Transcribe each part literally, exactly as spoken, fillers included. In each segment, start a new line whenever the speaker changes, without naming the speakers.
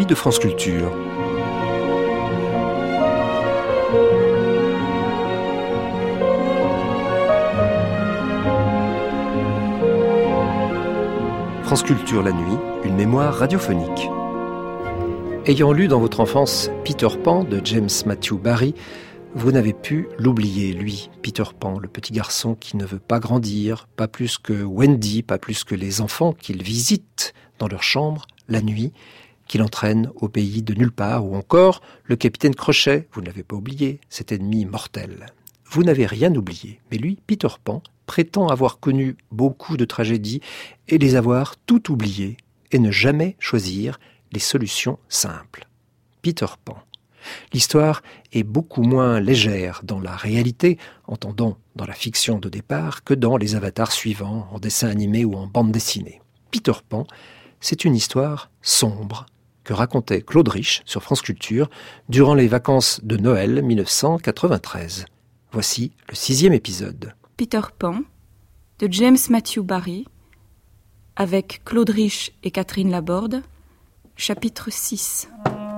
nuit de France Culture. France Culture la nuit, une mémoire radiophonique. Ayant lu dans votre enfance Peter Pan de James Matthew Barrie, vous n'avez pu l'oublier, lui, Peter Pan, le petit garçon qui ne veut pas grandir, pas plus que Wendy, pas plus que les enfants qu'il visite dans leur chambre la nuit, qu'il entraîne au pays de nulle part, ou encore le capitaine Crochet, vous ne l'avez pas oublié, cet ennemi mortel. Vous n'avez rien oublié, mais lui, Peter Pan, prétend avoir connu beaucoup de tragédies et les avoir toutes oubliées, et ne jamais choisir les solutions simples. Peter Pan. L'histoire est beaucoup moins légère dans la réalité, entendant dans la fiction de départ, que dans les avatars suivants, en dessin animé ou en bande dessinée. Peter Pan, c'est une histoire sombre que racontait Claude Rich sur France Culture durant les vacances de Noël mille neuf cent quatre-vingt-treize. Voici le sixième épisode.
Peter Pan, de James Matthew Barrie, avec Claude Rich et Catherine Laborde, chapitre six.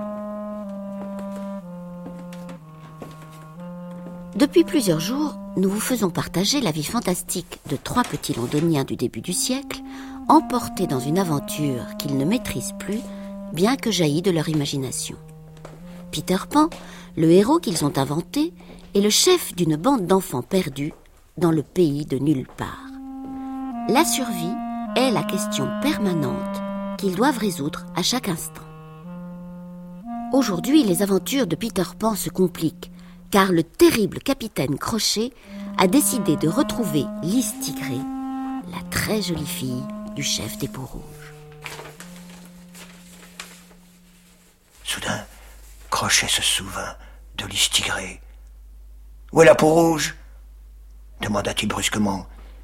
Depuis plusieurs jours, nous vous faisons partager la vie fantastique de trois petits londoniens du début du siècle, emportés dans une aventure qu'ils ne maîtrisent plus, bien que jaillie de leur imagination. Peter Pan, le héros qu'ils ont inventé, est le chef d'une bande d'enfants perdus dans le pays de nulle part. La survie est la question permanente qu'ils doivent résoudre à chaque instant. Aujourd'hui, les aventures de Peter Pan se compliquent, car le terrible capitaine Crochet a décidé de retrouver Lys Tigré, la très jolie fille du chef des Peaux-Rouges.
Soudain, Crochet se souvint de Lys Tigré. « Où est la Peau-Rouge » demanda-t-il brusquement.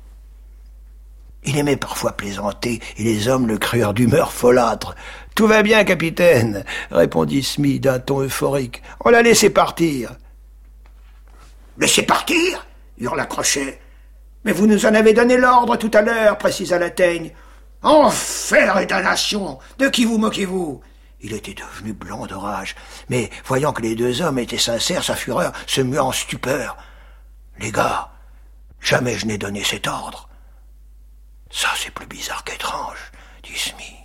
Il aimait parfois plaisanter, et les hommes le crurent d'humeur folâtre. « Tout va bien, capitaine » répondit Smee d'un ton euphorique. « On l'a laissé partir. » « Laissez partir » hurla Crochet. « Mais vous nous en avez donné l'ordre tout à l'heure, précisa la Teigne. »« Enfer et damnation ! De qui vous moquez-vous » Il était devenu blanc de rage, mais voyant que les deux hommes étaient sincères, sa fureur se mua en stupeur. « Les gars, jamais je n'ai donné cet ordre. »« Ça, c'est plus bizarre qu'étrange, » dit Smee.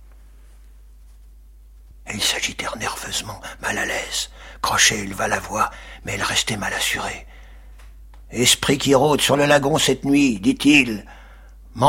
Et ils s'agitèrent nerveusement, mal à l'aise. Crochet éleva la voix, mais elle restait mal assurée. « Esprit qui rôde sur le lagon cette nuit, dit-il. M'entends-tu »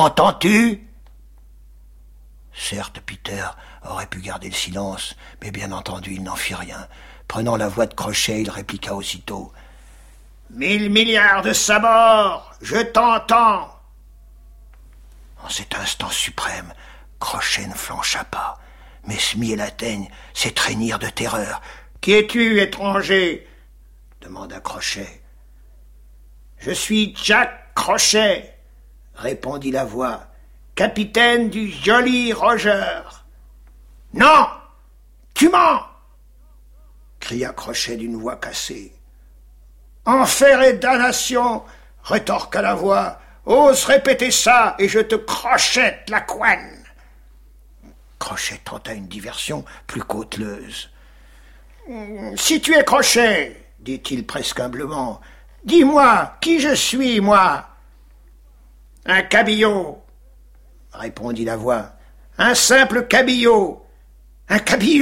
Certes, Peter aurait pu garder le silence, mais bien entendu, il n'en fit rien. Prenant la voix de Crochet, il répliqua aussitôt. « Mille milliards de sabords, je t'entends !» En cet instant suprême, Crochet ne flancha pas, mais Smee et la Teigne s'étreignirent de terreur. « Qui es-tu, étranger » demanda Crochet. « Je suis Jack Crochet » répondit la voix, « capitaine du Jolly Roger. »« Non, tu mens » cria Crochet d'une voix cassée. « Enfer et damnation » rétorqua la voix, « ose répéter ça et je te crochette la couenne » Crochet tenta une diversion plus cauteleuse. « Si tu es Crochet, dit-il presque humblement, dis-moi qui je suis, moi. »« Un cabillaud, répondit la voix, un simple cabillaud. »« Un cabillaud »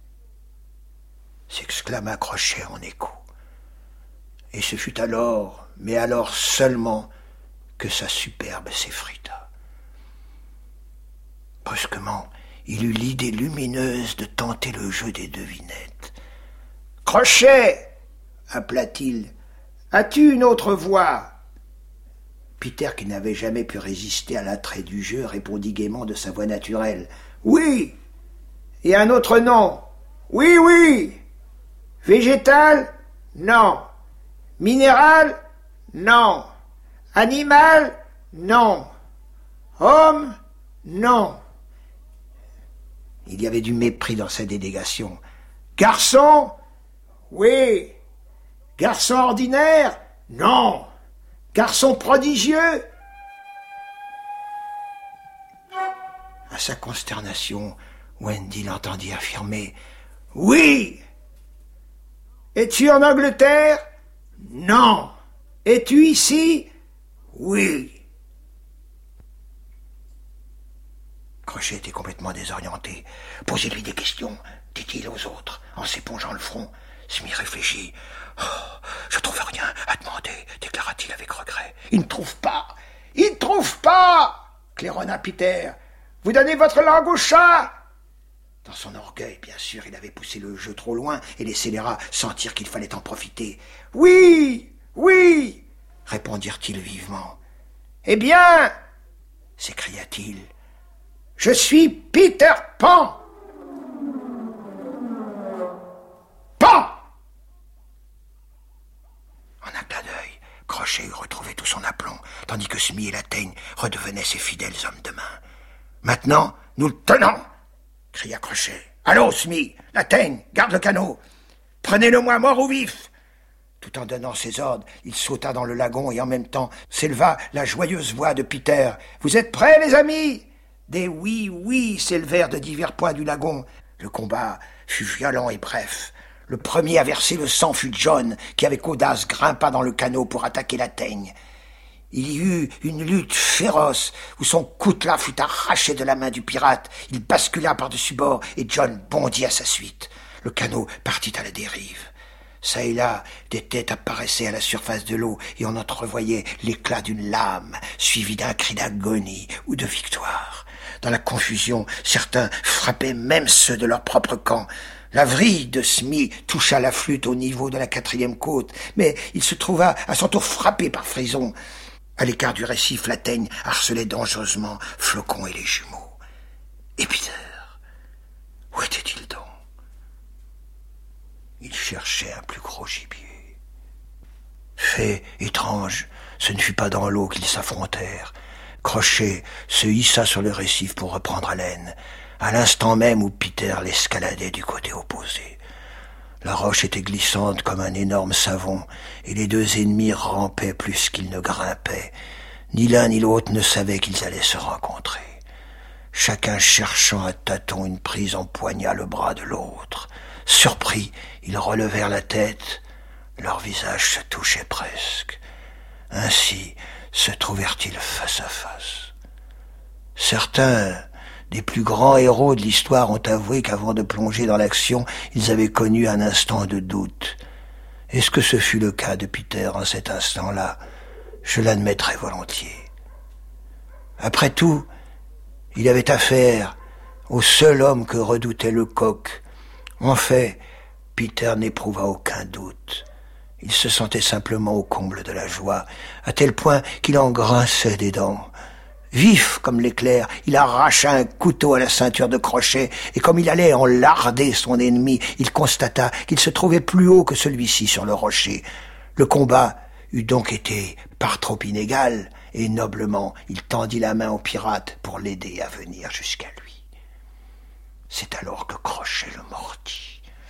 s'exclama Crochet en écho. Et ce fut alors, mais alors seulement, que sa superbe s'effrita. Brusquement, il eut l'idée lumineuse de tenter le jeu des devinettes. « Crochet » appela-t-il, « as-tu une autre voix ?» Peter, qui n'avait jamais pu résister à l'attrait du jeu, répondit gaiement de sa voix naturelle. « Oui !»« Et un autre nom ?»« Oui, oui !»« Végétal ? Non. Minéral ? Non. Animal ? Non. Homme ? Non. » Il y avait du mépris dans sa dénégation. « Garçon ? Oui. Garçon ordinaire ? Non. Garçon prodigieux ? » À sa consternation, Wendy l'entendit affirmer « Oui !»« Es-tu en Angleterre ?»« Non. »« Es-tu ici ?»« Oui. » Crochet était complètement désorienté. « Posez-lui des questions, dit-il aux autres, en s'épongeant le front. Smee réfléchit. « Oh, je trouve rien à demander, déclara-t-il avec regret. « Il ne trouve pas. Il ne trouve pas !» claironna Peter. « Vous donnez votre langue au chat !» Dans son orgueil, bien sûr, il avait poussé le jeu trop loin et laissé les rats sentir qu'il fallait en profiter. « Oui, oui !» répondirent-ils vivement. « Eh bien !» s'écria-t-il. « Je suis Peter Pan !» Pan ! En un clin d'œil, Crochet eut retrouvé tout son aplomb, tandis que Smee et la Teigne redevenaient ses fidèles hommes de main. « Maintenant, nous le tenons !» cria Crochet. « Allons, Smee, la Teigne, garde le canot. Prenez-le-moi mort ou vif !» Tout en donnant ses ordres, il sauta dans le lagon et en même temps s'éleva la joyeuse voix de Peter. « Vous êtes prêts, les amis ?» Des oui, oui s'élevèrent de divers points du lagon. Le combat fut violent et bref. Le premier à verser le sang fut John, qui avec audace grimpa dans le canot pour attaquer la Teigne. Il y eut une lutte féroce, où son coutelas fut arraché de la main du pirate. Il bascula par-dessus bord, et John bondit à sa suite. Le canot partit à la dérive. Ça et là, des têtes apparaissaient à la surface de l'eau, et on entrevoyait l'éclat d'une lame, suivi d'un cri d'agonie ou de victoire. Dans la confusion, certains frappaient même ceux de leur propre camp. La vrille de Smee toucha la flûte au niveau de la quatrième côte, mais il se trouva à son tour frappé par Frison. À l'écart du récif, la Teigne harcelait dangereusement Flocon et les jumeaux. Et Peter, où était-il donc? Il cherchait un plus gros gibier. Fait étrange, ce ne fut pas dans l'eau qu'ils s'affrontèrent. Crochet se hissa sur le récif pour reprendre haleine, à l'instant même où Peter l'escaladait du côté opposé. La roche était glissante comme un énorme savon, et les deux ennemis rampaient plus qu'ils ne grimpaient. Ni l'un ni l'autre ne savaient qu'ils allaient se rencontrer. Chacun cherchant à tâtons une prise empoigna le bras de l'autre. Surpris, ils relevèrent la tête. Leurs visages se touchaient presque. Ainsi se trouvèrent-ils face à face. Certains des plus grands héros de l'histoire ont avoué qu'avant de plonger dans l'action, ils avaient connu un instant de doute. Est-ce que ce fut le cas de Peter en cet instant-là? Je l'admettrais volontiers. Après tout, il avait affaire au seul homme que redoutait le coq. En fait, Peter n'éprouva aucun doute. Il se sentait simplement au comble de la joie, à tel point qu'il en grinçait des dents. Vif comme l'éclair, il arracha un couteau à la ceinture de Crochet, et comme il allait enlarder son ennemi, il constata qu'il se trouvait plus haut que celui-ci sur le rocher. Le combat eût donc été par trop inégal, et noblement il tendit la main au pirate pour l'aider à venir jusqu'à lui. C'est alors que Crochet le mordit.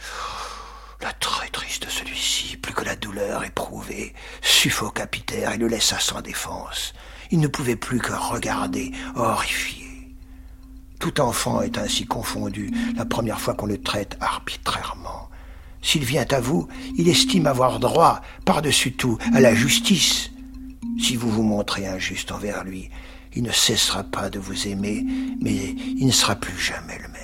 La traîtrise de celui-ci, plus que la douleur éprouvée, suffoqua Peter et le laissa sans défense. Il ne pouvait plus que regarder, horrifié. Tout enfant est ainsi confondu la première fois qu'on le traite arbitrairement. S'il vient à vous, il estime avoir droit, par-dessus tout, à la justice. Si vous vous montrez injuste envers lui, il ne cessera pas de vous aimer, mais il ne sera plus jamais le même.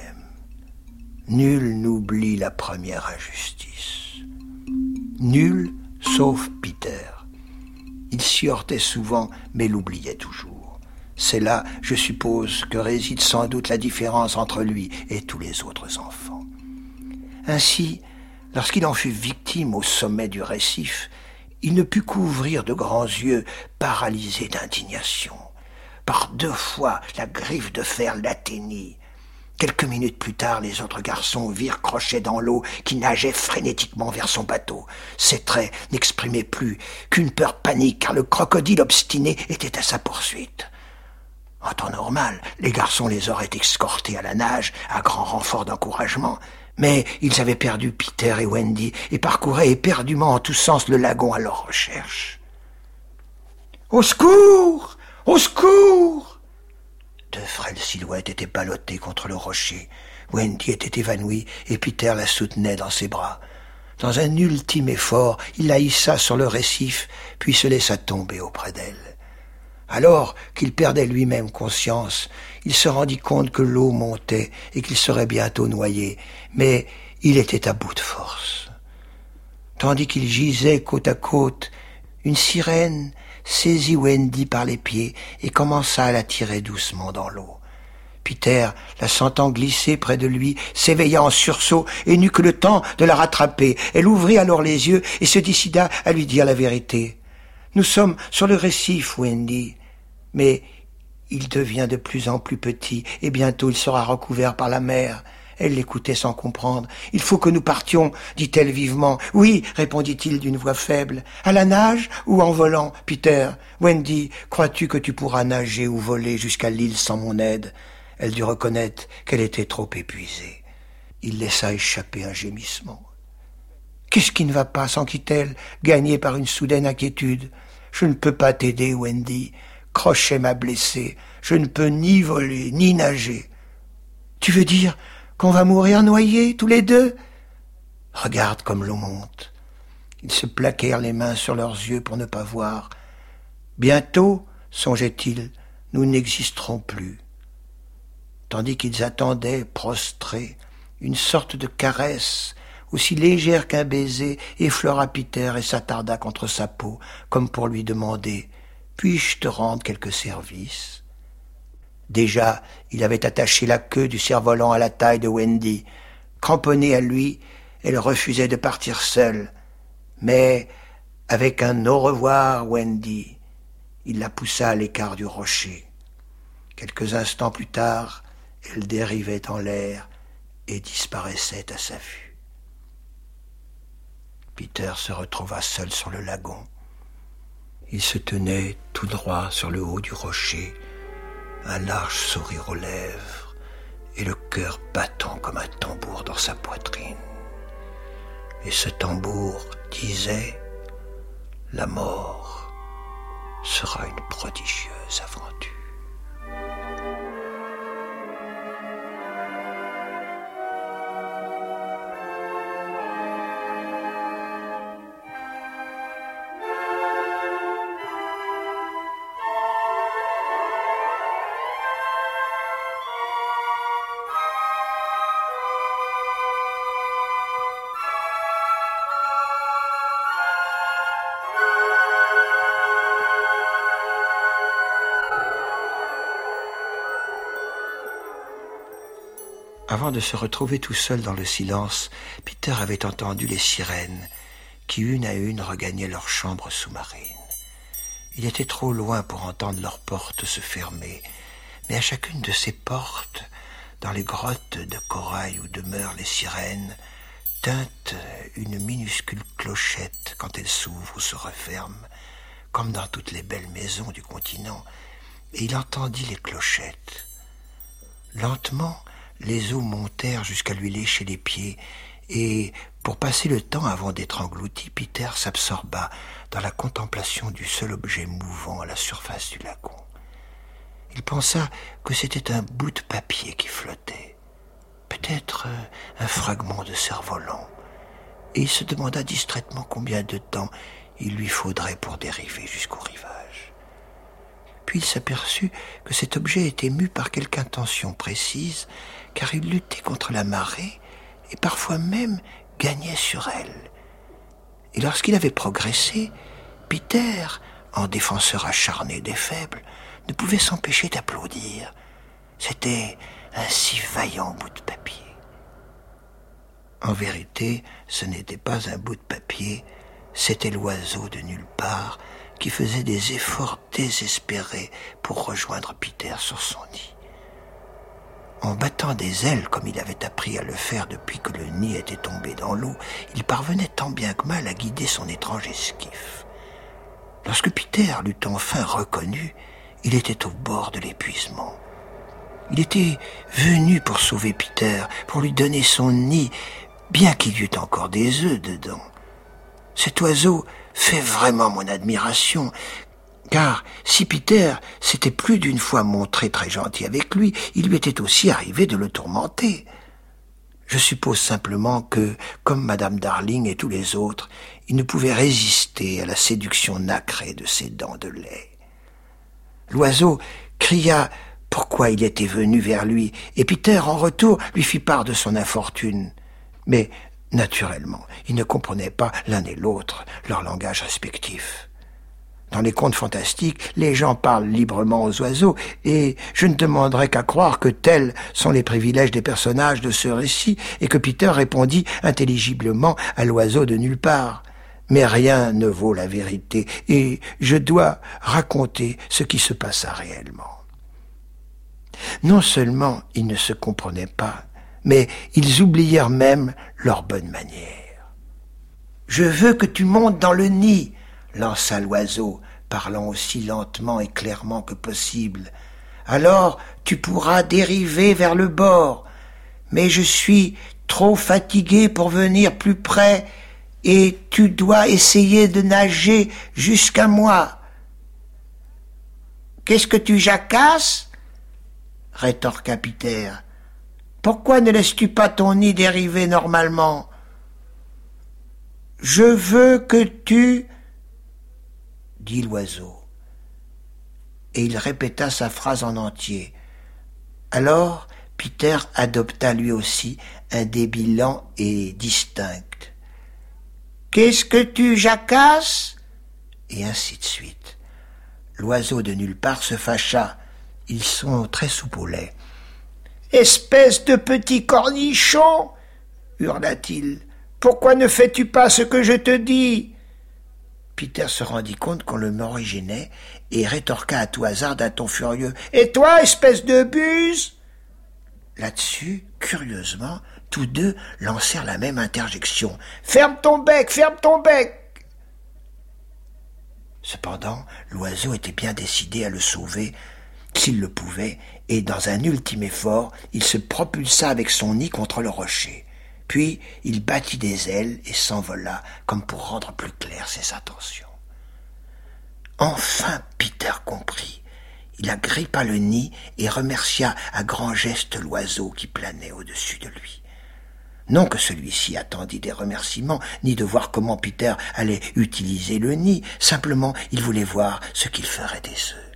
Nul n'oublie la première injustice. Nul, sauf Peter. Il s'y heurtait souvent, mais l'oubliait toujours. C'est là, je suppose, que réside sans doute la différence entre lui et tous les autres enfants. Ainsi, lorsqu'il en fut victime au sommet du récif, il ne put qu'ouvrir de grands yeux paralysés d'indignation. Par deux fois, la griffe de fer l'atteignit. Quelques minutes plus tard, les autres garçons virent Crochet dans l'eau qui nageait frénétiquement vers son bateau. Ses traits n'exprimaient plus qu'une peur panique, car le crocodile obstiné était à sa poursuite. En temps normal, les garçons les auraient escortés à la nage, à grand renfort d'encouragement. Mais ils avaient perdu Peter et Wendy et parcouraient éperdument en tous sens le lagon à leur recherche. « Au secours ! Au secours !» Deux frêles silhouettes étaient ballottées contre le rocher. Wendy était évanouie et Peter la soutenait dans ses bras. Dans un ultime effort, il la hissa sur le récif, puis se laissa tomber auprès d'elle. Alors qu'il perdait lui-même conscience, il se rendit compte que l'eau montait et qu'il serait bientôt noyé, mais il était à bout de force. Tandis qu'il gisait côte à côte, une sirène saisit Wendy par les pieds et commença à la tirer doucement dans l'eau. Peter, la sentant glisser près de lui, s'éveilla en sursaut et n'eut que le temps de la rattraper. Elle ouvrit alors les yeux et se décida à lui dire la vérité. « Nous sommes sur le récif, Wendy, mais il devient de plus en plus petit et bientôt il sera recouvert par la mer. » Elle l'écoutait sans comprendre. « Il faut que nous partions, dit-elle vivement. »« Oui, répondit-il d'une voix faible. »« À la nage ou en volant, Peter ? Wendy, crois-tu que tu pourras nager ou voler jusqu'à l'île sans mon aide ?» Elle dut reconnaître qu'elle était trop épuisée. Il laissa échapper un gémissement. « Qu'est-ce qui ne va pas ?» s'enquit-elle, gagnée par une soudaine inquiétude. « Je ne peux pas t'aider, Wendy. Crochet m'a blessée. Je ne peux ni voler, ni nager. »« Tu veux dire qu'on va mourir noyés, tous les deux ? Regarde comme l'eau monte. » Ils se plaquèrent les mains sur leurs yeux pour ne pas voir. « Bientôt, songeait-il, nous n'existerons plus. » Tandis qu'ils attendaient, prostrés, une sorte de caresse, aussi légère qu'un baiser, effleura Peter et s'attarda contre sa peau, comme pour lui demander « Puis-je te rendre quelque service ?» Déjà, il avait attaché la queue du cerf-volant à la taille de Wendy. Cramponnée à lui, elle refusait de partir seule. Mais, avec un « au revoir, Wendy », il la poussa à l'écart du rocher. Quelques instants plus tard, elle dérivait en l'air et disparaissait à sa vue. Peter se retrouva seul sur le lagon. Il se tenait tout droit sur le haut du rocher, un large sourire aux lèvres et le cœur battant comme un tambour dans sa poitrine. Et ce tambour disait « La mort sera une prodigieuse aventure. » Avant de se retrouver tout seul dans le silence, Peter avait entendu les sirènes qui, une à une, regagnaient leur chambre sous-marine. Il était trop loin pour entendre leurs portes se fermer, mais à chacune de ces portes, dans les grottes de corail où demeurent les sirènes, tinte une minuscule clochette quand elle s'ouvre ou se referme, comme dans toutes les belles maisons du continent, et il entendit les clochettes. Lentement, les eaux montèrent jusqu'à lui lécher les pieds, et, pour passer le temps avant d'être englouti, Peter s'absorba dans la contemplation du seul objet mouvant à la surface du lagon. Il pensa que c'était un bout de papier qui flottait, peut-être un fragment de cerf-volant, et il se demanda distraitement combien de temps il lui faudrait pour dériver jusqu'au rivage. Puis il s'aperçut que cet objet était mû par quelque intention précise, car il luttait contre la marée et parfois même gagnait sur elle. Et lorsqu'il avait progressé, Peter, en défenseur acharné des faibles, ne pouvait s'empêcher d'applaudir. C'était un si vaillant bout de papier. En vérité, ce n'était pas un bout de papier, c'était l'oiseau de nulle part qui faisait des efforts désespérés pour rejoindre Peter sur son nid. En battant des ailes comme il avait appris à le faire depuis que le nid était tombé dans l'eau, il parvenait tant bien que mal à guider son étrange esquif. Lorsque Peter l'eut enfin reconnu, il était au bord de l'épuisement. Il était venu pour sauver Peter, pour lui donner son nid, bien qu'il y eût encore des œufs dedans. Cet oiseau fait vraiment mon admiration, Car si Peter s'était plus d'une fois montré très gentil avec lui, il lui était aussi arrivé de le tourmenter. Je suppose simplement que, comme Madame Darling et tous les autres, il ne pouvait résister à la séduction nacrée de ses dents de lait. L'oiseau cria pourquoi il était venu vers lui, et Peter, en retour, lui fit part de son infortune. Mais, naturellement, ils ne comprenaient pas l'un et l'autre leur langage respectif. Dans les contes fantastiques, les gens parlent librement aux oiseaux, et je ne demanderais qu'à croire que tels sont les privilèges des personnages de ce récit, et que Peter répondit intelligiblement à l'oiseau de nulle part. Mais rien ne vaut la vérité, et je dois raconter ce qui se passa réellement. Non seulement ils ne se comprenaient pas, mais ils oublièrent même leurs bonnes manières. « Je veux que tu montes dans le nid !» lança l'oiseau, parlant aussi lentement et clairement que possible. « Alors tu pourras dériver vers le bord. Mais je suis trop fatigué pour venir plus près, et tu dois essayer de nager jusqu'à moi. »« Qu'est-ce que tu jacasses ?» rétorqua Peter. « Pourquoi ne laisses-tu pas ton nid dériver normalement ? »« Je veux que tu... » dit l'oiseau. Et il répéta sa phrase en entier. Alors Peter adopta lui aussi un débit lent et distinct. « Qu'est-ce que tu jacasses ?» Et ainsi de suite. L'oiseau de nulle part se fâcha. Ils sont très soupes au lait. « Espèce de petit cornichon !» hurla-t-il. « Pourquoi ne fais-tu pas ce que je te dis ?» Peter se rendit compte qu'on le morigénait et rétorqua à tout hasard d'un ton furieux. « Et toi, espèce de buse ?» Là-dessus, curieusement, tous deux lancèrent la même interjection. « Ferme ton bec, ferme ton bec !» Cependant, l'oiseau était bien décidé à le sauver, s'il le pouvait, et dans un ultime effort, il se propulsa avec son nid contre le rocher. Puis, il battit des ailes et s'envola, comme pour rendre plus claires ses intentions. Enfin, Peter comprit. Il agrippa le nid et remercia à grands gestes l'oiseau qui planait au-dessus de lui. Non que celui-ci attendît des remerciements, ni de voir comment Peter allait utiliser le nid, simplement il voulait voir ce qu'il ferait des œufs.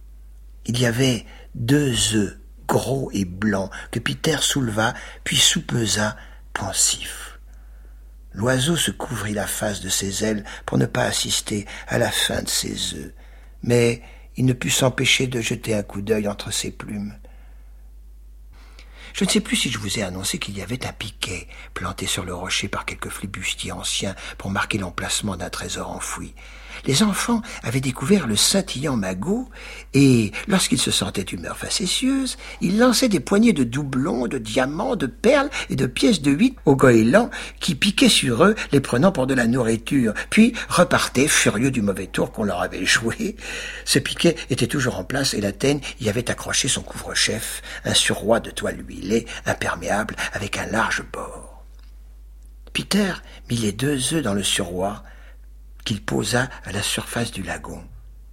Il y avait deux œufs, gros et blancs, que Peter souleva, puis soupesa, pensif. L'oiseau se couvrit la face de ses ailes pour ne pas assister à la fin de ses œufs, mais il ne put s'empêcher de jeter un coup d'œil entre ses plumes. Je ne sais plus si je vous ai annoncé qu'il y avait un piquet planté sur le rocher par quelques flibustiers anciens pour marquer l'emplacement d'un trésor enfoui. Les enfants avaient découvert le scintillant magot et, lorsqu'ils se sentaient d'humeur facétieuse, ils lançaient des poignées de doublons, de diamants, de perles et de pièces de huit aux goélands qui piquaient sur eux, les prenant pour de la nourriture, puis repartaient furieux du mauvais tour qu'on leur avait joué. Ce piquet était toujours en place et la teigne y avait accroché son couvre-chef, un surroi de toile huilée, imperméable, avec un large bord. Peter mit les deux œufs dans le surroi, qu'il posa à la surface du lagon.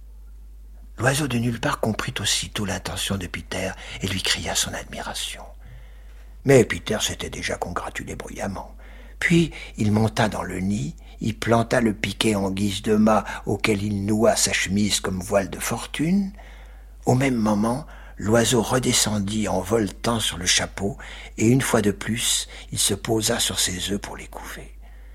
L'oiseau de nulle part comprit aussitôt l'intention de Peter et lui cria son admiration. Mais Peter s'était déjà congratulé bruyamment. Puis il monta dans le nid, y planta le piquet en guise de mât auquel il noua sa chemise comme voile de fortune. Au même moment, l'oiseau redescendit en voletant sur le chapeau et une fois de plus, il se posa sur ses œufs pour les couver.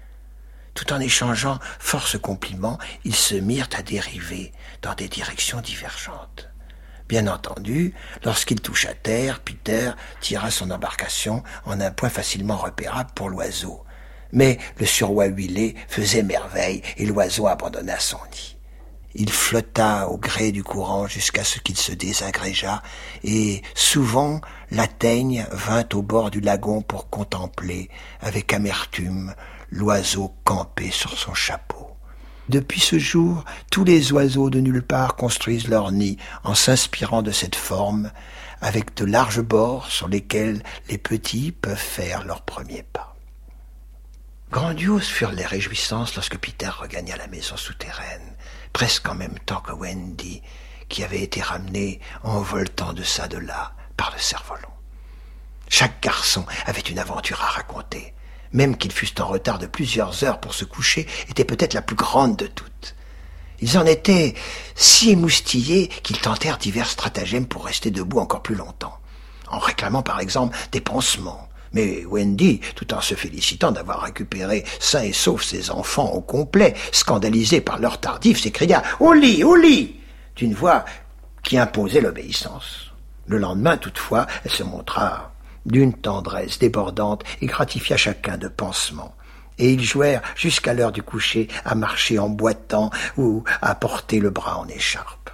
Tout en échangeant force compliments, ils se mirent à dériver dans des directions divergentes. Bien entendu, lorsqu'il toucha terre, Peter tira son embarcation en un point facilement repérable pour l'oiseau. Mais le surroi huilé faisait merveille et l'oiseau abandonna son nid. Il flotta au gré du courant jusqu'à ce qu'il se désagrégeât et, souvent, la teigne vint au bord du lagon pour contempler, avec amertume, l'oiseau campé sur son chapeau. Depuis ce jour, tous les oiseaux de nulle part construisent leur nid en s'inspirant de cette forme, avec de larges bords sur lesquels les petits peuvent faire leurs premiers pas. Grandioses furent les réjouissances lorsque Peter regagna la maison souterraine. presque en même temps que Wendy, qui avait été ramenée en voletant de ça de là par le cerf-volant. Chaque garçon avait une aventure à raconter. Même qu'ils fussent en retard de plusieurs heures pour se coucher, était peut-être la plus grande de toutes. Ils en étaient si émoustillés qu'ils tentèrent divers stratagèmes pour rester debout encore plus longtemps, en réclamant par exemple des pansements. Mais Wendy, tout en se félicitant d'avoir récupéré sains et saufs ses enfants au complet, scandalisée par l'heure tardive, s'écria « Au lit, au lit !» d'une voix qui imposait l'obéissance. Le lendemain, toutefois, elle se montra d'une tendresse débordante et gratifia chacun de pansements. Et ils jouèrent jusqu'à l'heure du coucher à marcher en boitant ou à porter le bras en écharpe.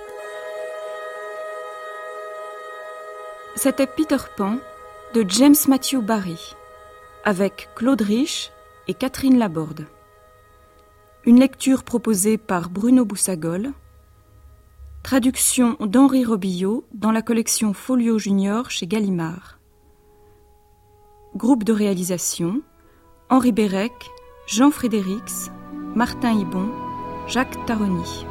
C'était Peter Pan de James Matthew Barrie, avec Claude Rich et Catherine Laborde. Une lecture proposée par Bruno Boussagol. Traduction d'Henri Robillot dans la collection Folio Junior chez Gallimard. Groupe de réalisation, Henri Bérec, Jean Frédérix, Martin Hibon, Jacques Taroni.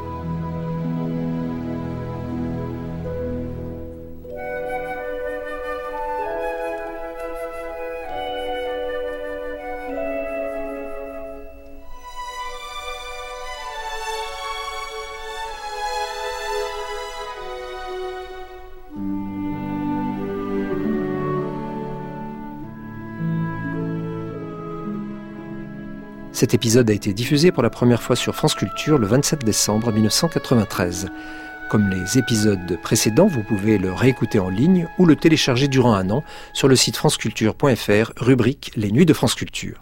Cet épisode a été diffusé pour la première fois sur France Culture le vingt-sept décembre mille neuf cent quatre-vingt-treize. Comme les épisodes précédents, vous pouvez le réécouter en ligne ou le télécharger durant un an sur le site franceculture point f r, rubrique Les Nuits de France Culture.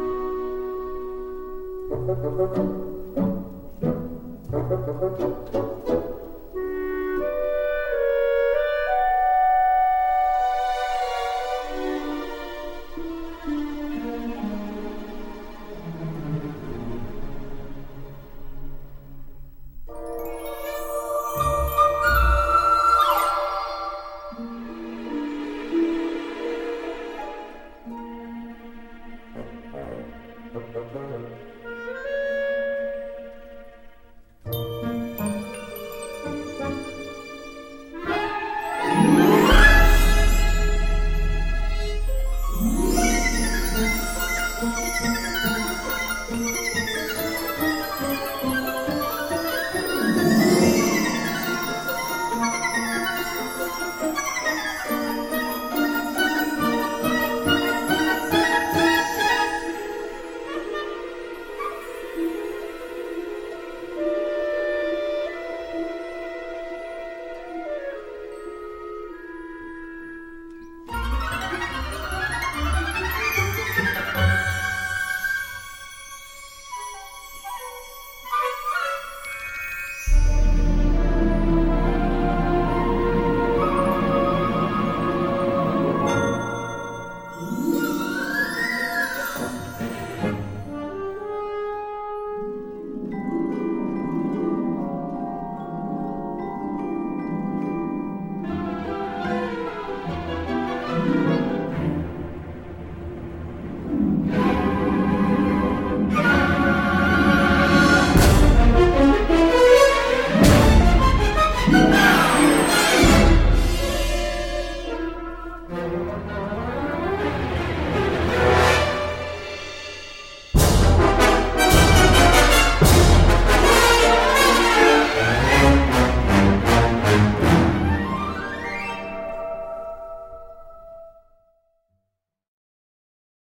Thank you.